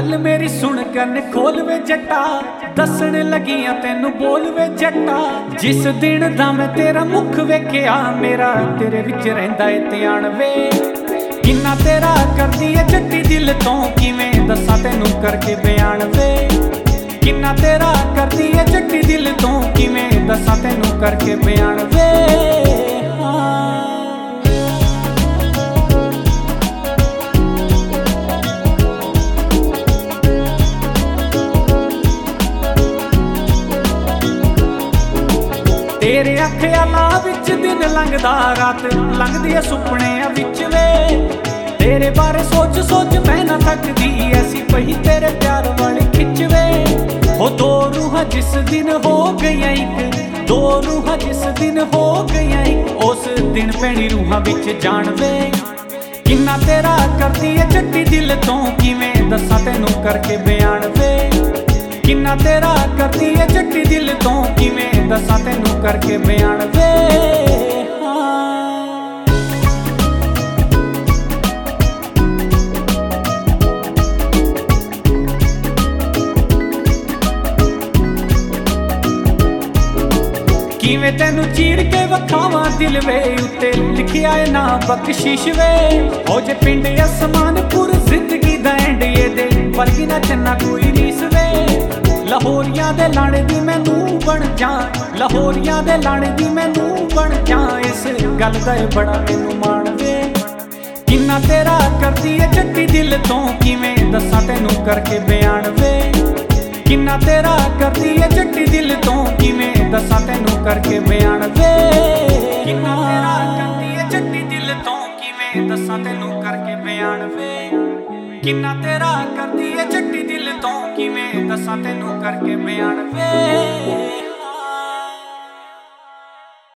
गल मेरी सुन कन खोल वे जट्टा, दसन लगियां तेनू बोल वे जट्टा। जिस दिन दा मैं तेरा मुख वेखिया, मेरा तेरे विच रहिंदा ए ध्यान वे। किन्ना तेरा करदी ए जट्टी दिल तो, किवें दसां तेनू करके बयान वे। किन्ना तेरा करदी ए जट्टी दिल तो, किवें दसां तेनू करके बयान वे। तेरे अखियाला विच दिन लंघदा, रात लंघदी है सुपने विच वे। तेरे बारे सोच सोच मैं ना थकदी, ऐसी पही तेरे प्यार वाली खिच वे। हो दो रूहां जिस दिन हो गईयां इक, दो रूहां जिस दिन हो गईयां इक, उस दिन पैणी रूहां विच जान वे। किन्ना तेरा करदी है जट्टी दिल तो, किवें दसां तैनू करके बयान वे। किन्ना तेरा करदी है जट्टी दिल तो, किवें दसां तैनू करके बयान वे। किवें तैनू चीर के वखावां दिल वे, उत्ते लिखिया है ना बख्शीश वे। हो जे पिंड आसमान पुर जिंदगी दा एंड ये दे, बल्कि ना चन्ना कोई रीस वे। लाहौरियां दे लाने दी मैं नूं बन जा, लाहौरियां दे लाने दी मैं नूं बन जा, इस गल दा बड़ा मैनू मान वे। किन्ना तेरा करदी है जट्टी दिल तो, किवें दसां तैनू करके बयान वे। किन्ना तेरा करदी है जट्टी दिल तो, किवें दसां तैनू करके बयान वे। किन्ना तेरा करदी है जट्टी दिल तो, किवें दसां तैनू करके बयान वे। किन्ना तेरा करदी है जट्टी दिल तो, किवें दसां तैनू करके बयान वे।